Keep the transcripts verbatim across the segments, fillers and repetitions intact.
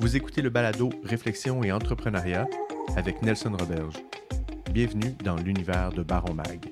Vous écoutez le balado Réflexion et entrepreneuriat avec Nelson Roberge. Bienvenue dans l'univers de Baron Mag.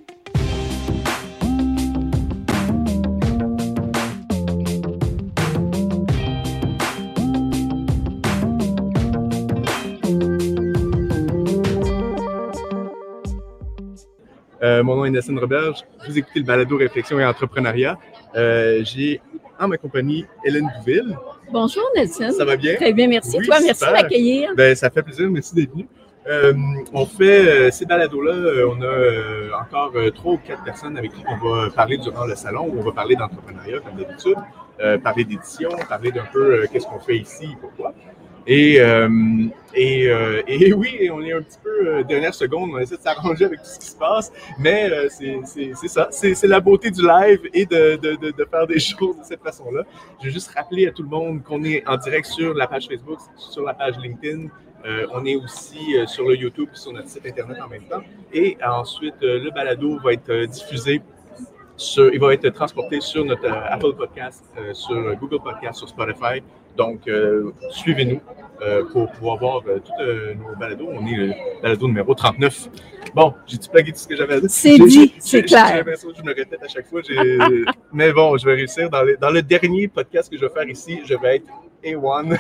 Euh, mon nom est Nelson Roberge. Vous écoutez le balado Réflexion et entrepreneuriat. Euh, j'ai en ma compagnie Hélène Bouville. Bonjour Nelson. Ça va bien? Très bien, merci. Oui, Toi, super. Merci de m'accueillir. Ben, ça fait plaisir, merci d'être venu. Euh, on fait euh, ces balados-là, euh, on a euh, encore euh, trois ou quatre personnes avec qui on va parler durant le salon, où on va parler d'entrepreneuriat comme d'habitude, euh, parler d'édition, parler d'un peu euh, qu'est-ce qu'on fait ici et pourquoi. Et, euh, et, euh, et oui, on est un petit peu euh, dernière seconde, on essaie de s'arranger avec tout ce qui se passe, mais euh, c'est, c'est, c'est ça, c'est, c'est la beauté du live et de, de, de, de faire des choses de cette façon-là. Je vais juste rappeler à tout le monde qu'on est en direct sur la page Facebook, sur la page LinkedIn, euh, on est aussi euh, sur le YouTube et sur notre site Internet en même temps. Et ensuite, euh, le balado va être euh, diffusé. Sur, il va être transporté sur notre euh, Apple Podcast, euh, sur Google Podcast, sur Spotify. Donc, euh, suivez-nous euh, pour pouvoir voir euh, tous euh, nos balados. On est le balado numéro trente-neuf. Bon, j'ai-tu plagué tout ce que j'avais à dire? C'est j'ai, dit, j'ai, c'est j'ai, clair. J'ai l'impression que je me répète à chaque fois. J'ai... Mais bon, je vais réussir. Dans, les, dans le dernier podcast que je vais faire ici, je vais être A un.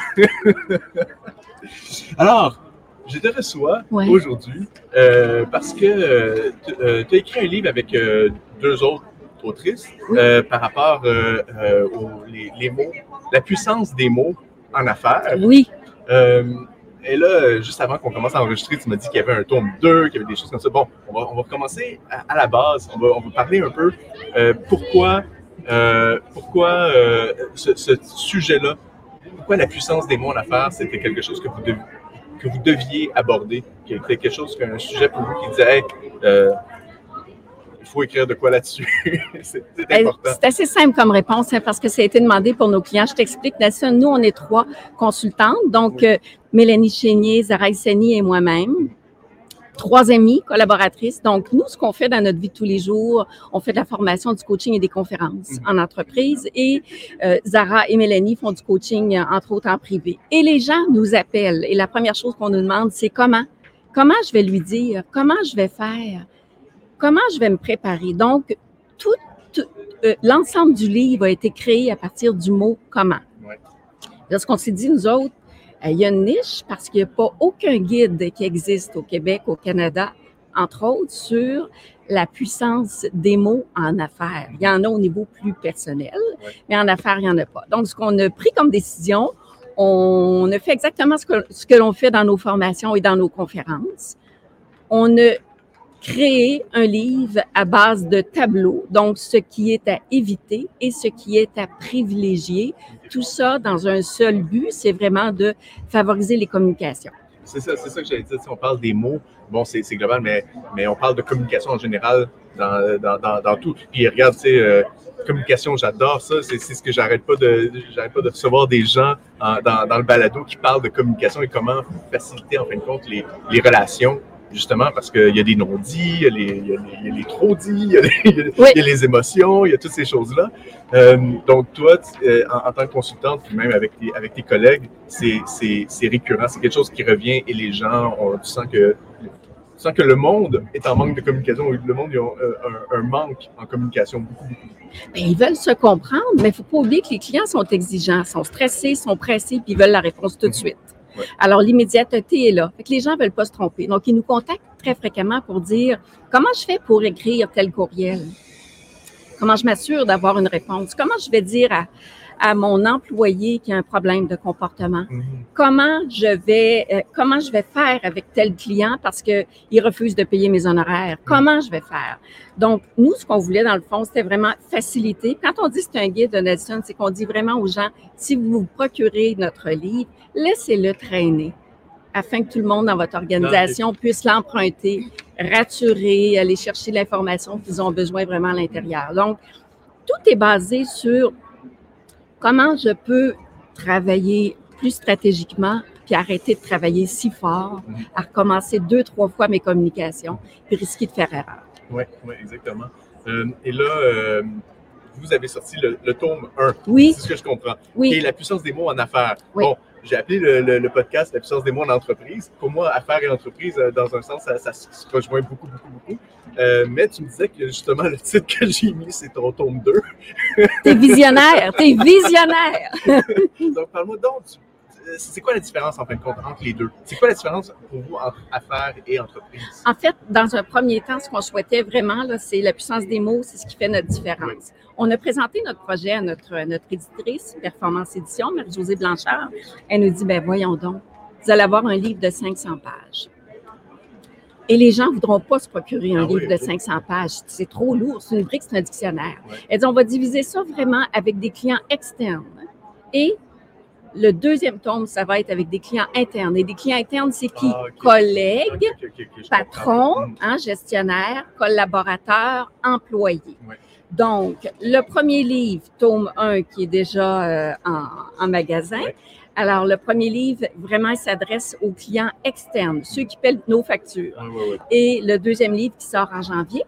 Alors, je te reçois ouais. aujourd'hui euh, parce que euh, tu euh, as écrit un livre avec euh, deux autres autrices euh, par rapport euh, euh, aux les, les mots, la puissance des mots en affaires. Oui. Euh, et là, juste avant qu'on commence à enregistrer, tu m'as dit qu'il y avait un tome deux, qu'il y avait des choses comme ça. Bon, on va, on va recommencer à, à la base. On va, on va parler un peu euh, pourquoi, euh, pourquoi euh, ce, ce sujet-là, pourquoi la puissance des mots en affaires, c'était quelque chose que vous, dev, que vous deviez aborder, qui était quelque chose, qu'un sujet pour vous qui disait hey, euh, il faut écrire de quoi là-dessus. c'est, c'est important. C'est assez simple comme réponse hein, parce que ça a été demandé pour nos clients. Je t'explique, Nelson. Nous, on est trois consultantes. Donc, oui. euh, Mélanie Chénier, Zara Issani et moi-même. Trois amies collaboratrices. Donc, nous, ce qu'on fait dans notre vie de tous les jours, on fait de la formation, du coaching et des conférences mmh. en entreprise. Et euh, Zara et Mélanie font du coaching, entre autres, en privé. Et les gens nous appellent. Et la première chose qu'on nous demande, c'est comment? Comment je vais lui dire? Comment je vais faire? Comment je vais me préparer? Donc, tout, tout euh, l'ensemble du livre a été créé à partir du mot « comment ». Ouais. Là, ce qu'on s'est dit, nous autres, euh, il y a une niche parce qu'il n'y a pas aucun guide qui existe au Québec, au Canada, entre autres, sur la puissance des mots en affaires. Il y en a au niveau plus personnel, ouais. mais en affaires, il n'y en a pas. Donc, ce qu'on a pris comme décision, on a fait exactement ce que, ce que l'on fait dans nos formations et dans nos conférences. On a créer un livre à base de tableaux, donc ce qui est à éviter et ce qui est à privilégier. Tout ça dans un seul but, c'est vraiment de favoriser les communications. C'est ça, c'est ça que j'allais dire. Si on parle des mots, bon, c'est, c'est global, mais, mais on parle de communication en général dans, dans, dans, dans tout. Puis regarde, tu sais, euh, communication, j'adore ça. C'est, c'est ce que j'arrête pas de, j'arrête pas de recevoir des gens en, dans, dans le balado qui parlent de communication et comment faciliter, en fin de compte, les, les relations. Justement, parce qu'il y a des non-dits, il y a les, il y a les, il y a les trop-dits, il y a les, il y a, oui. il y a les émotions, il y a toutes ces choses-là. Euh, donc, toi, tu, euh, en, en tant que consultante, puis même avec tes, avec tes collègues, c'est, c'est, c'est récurrent, c'est quelque chose qui revient et les gens, on, tu sens que, tu sens que le monde est en manque de communication, le monde, ils ont un, un manque en communication, beaucoup, beaucoup. Bien, ils veulent se comprendre, mais il ne faut pas oublier que les clients sont exigeants, sont stressés, sont pressés, puis ils veulent la réponse tout de suite. Ouais. Alors, l'immédiateté est là. Fait que les gens ne veulent pas se tromper. Donc, ils nous contactent très fréquemment pour dire comment je fais pour écrire tel courriel? Comment je m'assure d'avoir une réponse? Comment je vais dire à, à mon employé qui a un problème de comportement? Mm-hmm. Comment je vais euh, comment je vais faire avec tel client parce qu'il refuse de payer mes honoraires? Mm-hmm. Comment je vais faire? Donc, nous, ce qu'on voulait dans le fond, c'était vraiment faciliter. Quand on dit que c'est un guide de Nelson, c'est qu'on dit vraiment aux gens, si vous vous procurez notre livre, laissez-le traîner afin que tout le monde dans votre organisation puisse l'emprunter, raturer, aller chercher l'information qu'ils ont besoin vraiment à l'intérieur. Donc, tout est basé sur comment je peux travailler plus stratégiquement puis arrêter de travailler si fort, à recommencer deux, trois fois mes communications puis risquer de faire erreur. Oui, oui, exactement. Euh, et là, euh, vous avez sorti le, le tome un. Oui. C'est ce que je comprends. Oui. Et la puissance des mots en affaires. Oui. Bon, j'ai appelé le, le, le podcast La puissance des mots en entreprise. Pour moi, affaires et entreprise, dans un sens, ça, ça se rejoint beaucoup, beaucoup, beaucoup. Euh, mais tu me disais que justement, le titre que j'ai mis, c'est ton tome deux. T'es visionnaire, t'es visionnaire! Donc, parle-moi donc, tu, c'est quoi la différence en fin de compte entre les deux? C'est quoi la différence pour vous entre affaires et entreprise? En fait, dans un premier temps, ce qu'on souhaitait vraiment, là, c'est la puissance des mots, c'est ce qui fait notre différence. Oui. On a présenté notre projet à notre, notre éditrice, Performance Édition, Marie-Josée Blanchard. Elle nous dit, ben voyons donc, vous allez avoir un livre de cinq cents pages. Et les gens ne voudront pas se procurer un ah livre oui, de cinq cents pages. C'est trop lourd, c'est une brique, c'est un dictionnaire. Oui. Elle dit, on va diviser ça vraiment avec des clients externes. Et le deuxième tome, ça va être avec des clients internes. Et des clients internes, c'est qui? Ah, okay. Collègues, okay, okay, okay, patrons, hein, gestionnaires, collaborateurs, employés. Oui. Donc, le premier livre, tome un, qui est déjà euh, en, en magasin. Oui. Alors, le premier livre, vraiment, il s'adresse aux clients externes, ceux qui paient nos factures. Oui, oui, oui. Et le deuxième livre qui sort en janvier,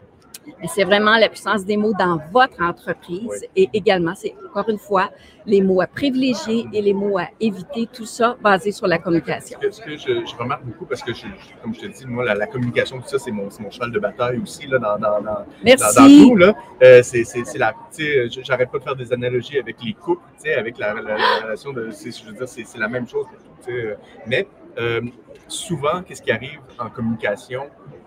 c'est vraiment la puissance des mots dans votre entreprise. Oui. Et également, c'est encore une fois les mots à privilégier et les mots à éviter, tout ça basé sur la communication. Ce que, ce que je, je remarque beaucoup, parce que, je, comme je te dis, moi, la, la communication, tout ça, c'est mon, c'est mon cheval de bataille aussi, là, dans, dans, dans, Merci. dans, dans tout, là. Euh, c'est, c'est, c'est la, tu sais, j'arrête pas de faire des analogies avec les couples, tu sais, avec la, la, la relation de, c'est, je veux dire, c'est, c'est la même chose, tu sais. Mais, euh, souvent, qu'est-ce qui arrive en communication?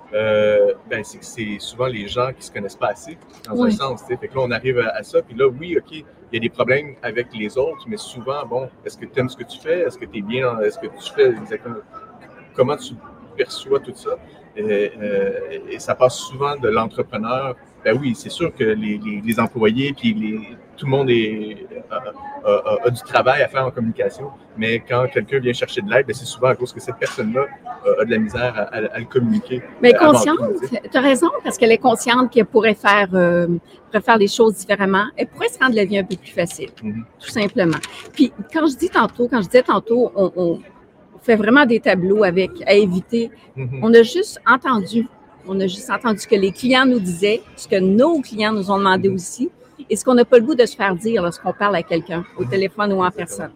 Euh, ben, c'est que c'est souvent les gens qui se connaissent pas assez, dans oui. un sens, tu sais. Fait que là, on arrive à, à ça, puis là, oui, OK, il y a des problèmes avec les autres, mais souvent, bon, est-ce que tu aimes ce que tu fais? Est-ce que tu es bien? Est-ce que tu fais exactement? Comment tu perçois tout ça? Et, euh, et ça passe souvent de l'entrepreneur. Ben oui, c'est sûr que les, les, les employés, puis les, tout le monde est, a, a, a du travail à faire en communication, mais quand quelqu'un vient chercher de l'aide, ben c'est souvent à cause que cette personne-là a, a de la misère à, à, à le communiquer. Mais consciente, tu as raison, parce qu'elle est consciente qu'elle pourrait faire, euh, pourrait faire les choses différemment. Elle pourrait se rendre la vie un peu plus facile, mm-hmm. tout simplement. Puis quand je dis tantôt, quand je disais tantôt, on, on fait vraiment des tableaux avec à éviter. Mm-hmm. On a juste entendu. On a juste entendu ce que les clients nous disaient, ce que nos clients nous ont demandé aussi, et ce qu'on n'a pas le goût de se faire dire lorsqu'on parle à quelqu'un, au téléphone ou en personne.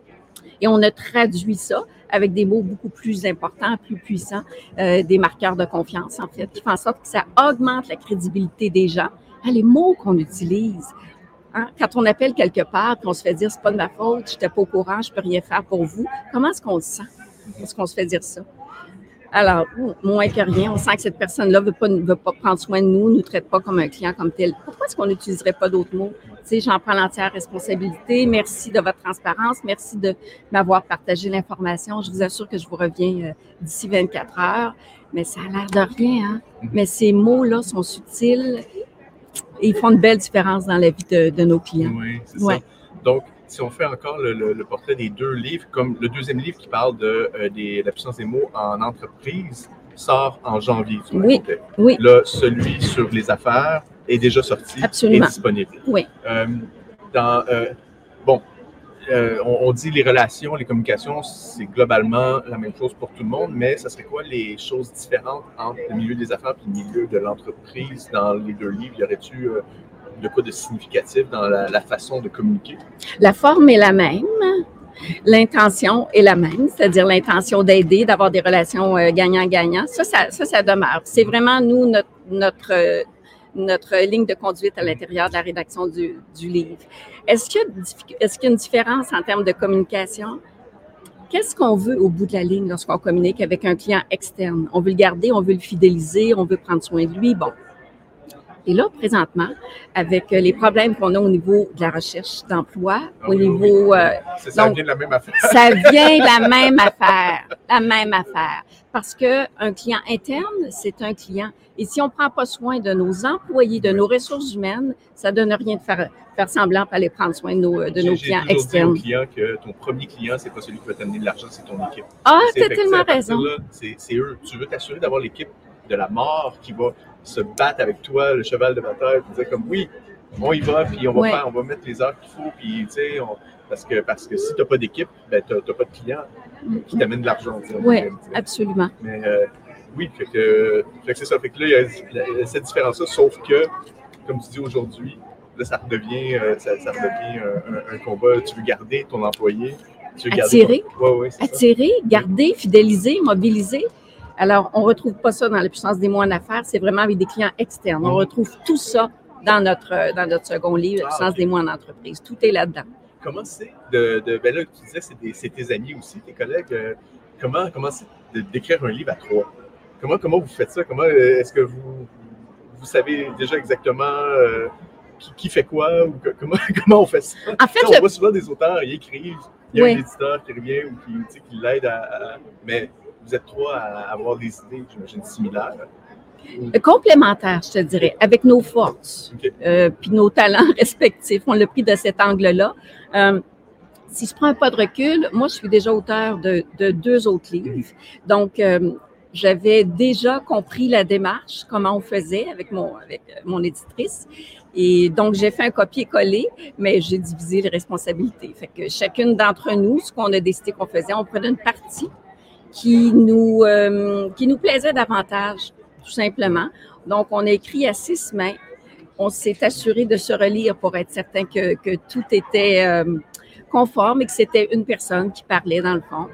Et on a traduit ça avec des mots beaucoup plus importants, plus puissants, euh, des marqueurs de confiance, en fait, qui font en sorte que ça augmente la crédibilité des gens. Hein, les mots qu'on utilise, hein, quand on appelle quelque part, puis on se fait dire « c'est pas de ma faute, je n'étais pas au courant, je peux rien faire pour vous », comment est-ce qu'on le sent? Est-ce qu'on se fait dire ça? Alors, moins que rien, on sent que cette personne-là ne veut pas, veut pas prendre soin de nous, ne nous traite pas comme un client comme tel. Pourquoi est-ce qu'on n'utiliserait pas d'autres mots? Tu sais, j'en prends l'entière responsabilité. Merci de votre transparence. Merci de m'avoir partagé l'information. Je vous assure que je vous reviens euh, d'ici vingt-quatre heures. Mais ça a l'air de rien, hein? Mais ces mots-là sont subtils et ils font une belle différence dans la vie de, de nos clients. Oui, c'est ouais. ça. Donc, si on fait encore le, le, le portrait des deux livres, comme le deuxième livre qui parle de euh, des, la puissance des mots en entreprise sort en janvier. Tu oui, oui. Là, celui sur les affaires est déjà sorti Absolument. et disponible. Oui. Euh, dans, euh, bon, euh, on, on dit les relations, les communications, c'est globalement la même chose pour tout le monde, mais ça serait quoi les choses différentes entre le milieu des affaires et le milieu de l'entreprise dans les deux livres? Y aurait-tu euh, de quoi de significatif dans la, la façon de communiquer? La forme est la même. L'intention est la même, c'est-à-dire l'intention d'aider, d'avoir des relations euh, gagnant-gagnant. Ça, ça, ça, ça demeure. C'est vraiment, nous, notre, notre, euh, notre ligne de conduite à l'intérieur de la rédaction du, du livre. Est-ce qu'il y a, est-ce qu'il y a une différence en termes de communication? Qu'est-ce qu'on veut au bout de la ligne lorsqu'on communique avec un client externe? On veut le garder, on veut le fidéliser, on veut prendre soin de lui. Bon. Et là, présentement, avec les problèmes qu'on a au niveau de la recherche d'emploi, ah, au oui, niveau... Oui. Euh, ça, ça donc, vient de la même affaire. Ça vient de la même affaire, la même affaire. Parce qu'un client interne, c'est un client. Et si on ne prend pas soin de nos employés, de nos ressources humaines, ça ne donne rien de faire, faire semblant pour aller prendre soin de nos, de nos j'ai, clients j'ai externes. J'ai toujours dit aux clients que ton premier client, ce n'est pas celui qui va t'amener de l'argent, c'est ton équipe. Ah, tu as tellement raison. Là, c'est, c'est eux. Tu veux t'assurer d'avoir l'équipe de la mort qui va se battre avec toi, le cheval de bataille, puis dire comme oui, on y va, puis on va ouais. faire, on va mettre les heures qu'il faut, puis tu sais, parce que parce que si t'as pas d'équipe, ben t'as, t'as pas de client qui t'amène de l'argent. Oui, absolument. Mais euh, oui, fait que, fait que c'est ça. Fait que là, il y a cette différence-là, sauf que, comme tu dis aujourd'hui, là, ça redevient, euh, ça, ça redevient un, un, un combat. Tu veux garder ton employé, attirer, ouais, ouais, attirer, garder, fidéliser, mobiliser. Alors, on ne retrouve pas ça dans la puissance des mots en affaires, c'est vraiment avec des clients externes. Mm-hmm. On retrouve tout ça dans notre, dans notre second livre, la puissance ah, okay. des mots en entreprise. Tout est là-dedans. Comment c'est de, de ben là, tu disais, c'est, des, c'est tes amis aussi, tes collègues. Euh, comment, comment c'est de, d'écrire un livre à trois? Comment, comment vous faites ça? Comment est-ce que vous, vous savez déjà exactement euh, qui, qui fait quoi? Ou que, comment, comment on fait ça? En fait, on le... voit souvent des auteurs, ils écrivent, il y a oui. un éditeur qui revient ou qui, tu sais, qui l'aide à, à... Mais vous êtes trois à avoir des idées, j'imagine, similaires. Complémentaires, je te dirais, avec nos forces, okay. euh, puis nos talents respectifs. On l'a pris de cet angle-là. Euh, si je prends un pas de recul, moi, je suis déjà auteur de, de deux autres livres. Donc, euh, j'avais déjà compris la démarche, comment on faisait avec mon, avec mon éditrice. Et donc, j'ai fait un copier-coller, mais j'ai divisé les responsabilités. Fait que chacune d'entre nous, ce qu'on a décidé qu'on faisait, on prenait une partie qui nous, euh, qui nous plaisait davantage, tout simplement. Donc, on a écrit à six mains. On s'est assuré de se relire pour être certain que, que tout était euh, conforme et que c'était une personne qui parlait dans le fond.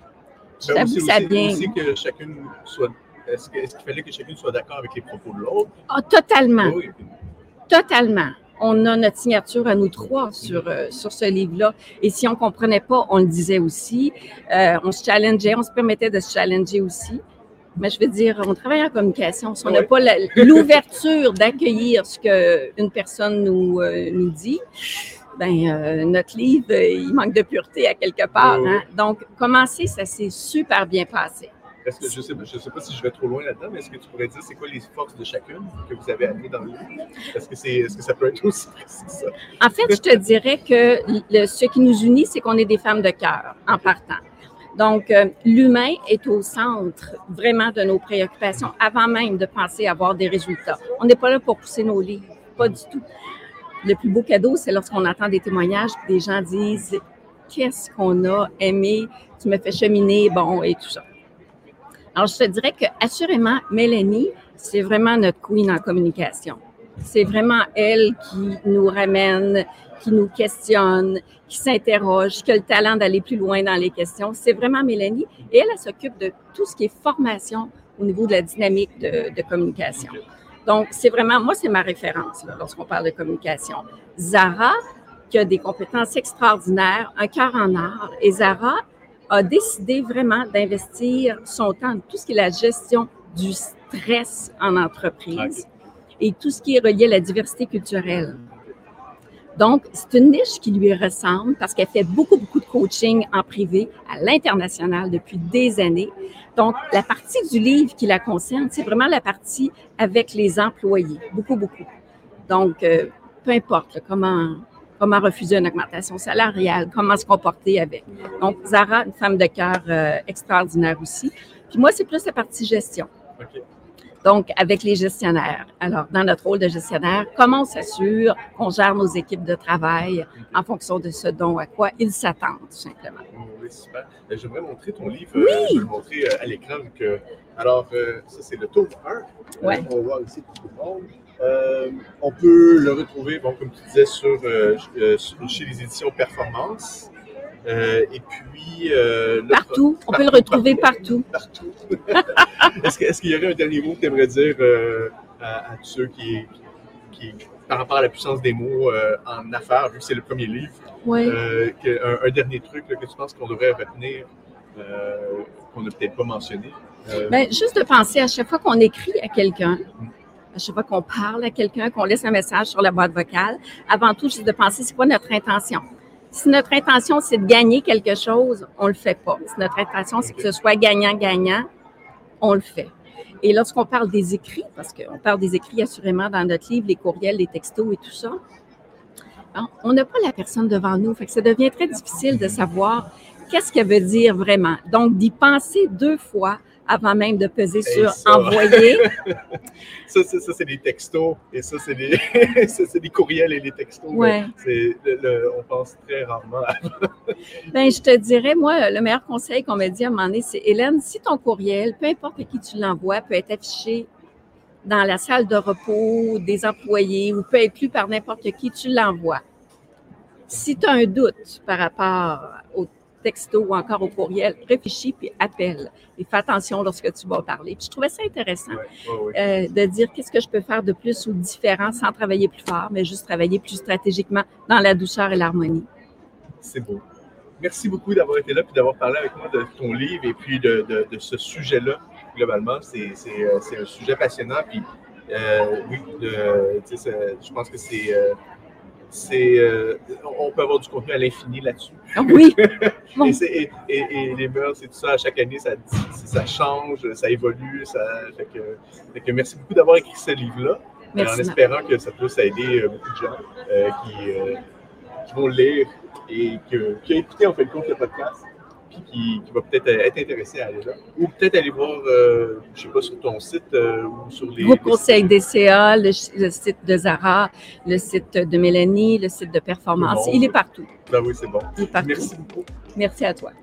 Je t'avoue, ça bien. Aussi que chacune soit, est-ce, que, est-ce qu'il fallait que chacune soit d'accord avec les propos de l'autre? Ah, totalement. Oui. Totalement. On a notre signature à nous trois sur, euh, sur ce livre-là. Et si on ne comprenait pas, on le disait aussi. Euh, on se challengeait, on se permettait de se challenger aussi. Mais je veux dire, on travaille en communication. Si on n'a oui. pas la, l'ouverture d'accueillir ce qu'une personne nous, euh, nous dit, ben euh, notre livre, il manque de pureté à quelque part. Oui. Hein? Donc, commencer, ça s'est super bien passé. Est-ce que, je ne sais, je sais pas si je vais trop loin là-dedans, mais est-ce que tu pourrais dire c'est quoi les forces de chacune que vous avez amenées dans le livre? Est-ce que, c'est, est-ce que ça peut être aussi précis ça? En fait, je te dirais que le, ce qui nous unit, c'est qu'on est des femmes de cœur en partant. Donc, euh, l'humain est au centre vraiment de nos préoccupations avant même de penser avoir des résultats. On n'est pas là pour pousser nos livres, pas du tout. Le plus beau cadeau, c'est lorsqu'on entend des témoignages et des gens disent « Qu'est-ce qu'on a aimé, tu me fais cheminer, bon, et tout ça. » Alors, je te dirais que assurément, Mélanie, c'est vraiment notre queen en communication. C'est vraiment elle qui nous ramène, qui nous questionne, qui s'interroge, qui a le talent d'aller plus loin dans les questions. C'est vraiment Mélanie. Et elle, elle s'occupe de tout ce qui est formation au niveau de la dynamique de, de communication. Donc, c'est vraiment, moi, c'est ma référence là, lorsqu'on parle de communication. Zara, qui a des compétences extraordinaires, un cœur en art. Et Zara a décidé vraiment d'investir son temps dans tout ce qui est la gestion du stress en entreprise et tout ce qui est relié à la diversité culturelle. Donc, c'est une niche qui lui ressemble parce qu'elle fait beaucoup, beaucoup de coaching en privé à l'international depuis des années. Donc, la partie du livre qui la concerne, c'est vraiment la partie avec les employés, beaucoup, beaucoup. Donc, euh, peu importe là, comment... comment refuser une augmentation salariale, comment se comporter avec. Donc, Zara, une femme de cœur euh, extraordinaire aussi. Puis moi, c'est plus la partie gestion. Okay. Donc, avec les gestionnaires. Alors, dans notre rôle de gestionnaire, comment on s'assure qu'on gère nos équipes de travail okay. en fonction de ce dont à quoi ils s'attendent, tout simplement. Oui, super. J'aimerais montrer ton livre. Oui. Euh, je vais le montrer euh, à l'écran. Que, alors, euh, ça, c'est le tome un. Ouais. Euh, on va voir ici tout le monde. Euh, on peut le retrouver, bon, comme tu disais, sur, euh, sur, chez les éditions Performance. Euh, et puis... Euh, partout. partout. On peut le retrouver partout. Partout. partout. est-ce, que, est-ce qu'il y aurait un dernier mot que tu aimerais dire euh, à, à tous ceux qui, qui, par rapport à la puissance des mots euh, en affaires, vu que c'est le premier livre, oui. euh, que, un, un dernier truc là, que tu penses qu'on devrait retenir, euh, qu'on n'a peut-être pas mentionné? Euh... Bien, juste de penser à chaque fois qu'on écrit à quelqu'un, à chaque fois qu'on parle à quelqu'un, qu'on laisse un message sur la boîte vocale, avant tout, juste de penser c'est quoi notre intention. Si notre intention, c'est de gagner quelque chose, on le fait pas. Si notre intention, c'est que ce soit gagnant-gagnant, on le fait. Et lorsqu'on parle des écrits, parce qu'on parle des écrits assurément dans notre livre, les courriels, les textos et tout ça, on n'a pas la personne devant nous. Fait que ça devient très difficile de savoir qu'est-ce qu'elle veut dire vraiment. Donc, d'y penser deux fois avant même de peser sur « envoyer ». Ça, ça, ça, c'est des textos et ça, c'est des, ça, c'est des courriels et des textos. Ouais. C'est, le, le, on pense très rarement à... Bien, je te dirais, moi, le meilleur conseil qu'on m'a dit à un moment donné, c'est « Hélène, si ton courriel, peu importe à qui tu l'envoies, peut être affiché dans la salle de repos des employés ou peut être lu par n'importe qui, tu l'envoies. Si tu as un doute par rapport au texto ou encore au courriel, réfléchis puis appelle. Et fais attention lorsque tu vas parler. Puis je trouvais ça intéressant ouais, ouais, ouais. Euh, de dire qu'est-ce que je peux faire de plus ou différent sans travailler plus fort, mais juste travailler plus stratégiquement dans la douceur et l'harmonie. C'est beau. Merci beaucoup d'avoir été là et d'avoir parlé avec moi de ton livre et puis de, de, de ce sujet-là. Globalement, c'est, c'est, c'est un sujet passionnant. Puis, euh, oui, de, je pense que c'est... Euh, C'est, euh, on peut avoir du contenu à l'infini là-dessus. Oui. Bon. et, et, et, et les mœurs et tout ça, à chaque année, ça, ça change, ça évolue. Ça, fait que, fait que merci beaucoup d'avoir écrit ce livre-là. Merci, en espérant que ça puisse aider beaucoup de gens euh, qui, euh, qui vont le lire et que, qui ont écouté en fait le compte le podcast. Puis qui, qui va peut-être être intéressé à aller là. Ou peut-être aller voir, euh, je ne sais pas, sur ton site euh, ou sur les... Groupe Conseil D C A, le, le site de Zara, le site de Mélanie, le site de Performance. Bon, il est partout. Ben oui, c'est bon. Il est partout. Merci beaucoup. Merci à toi.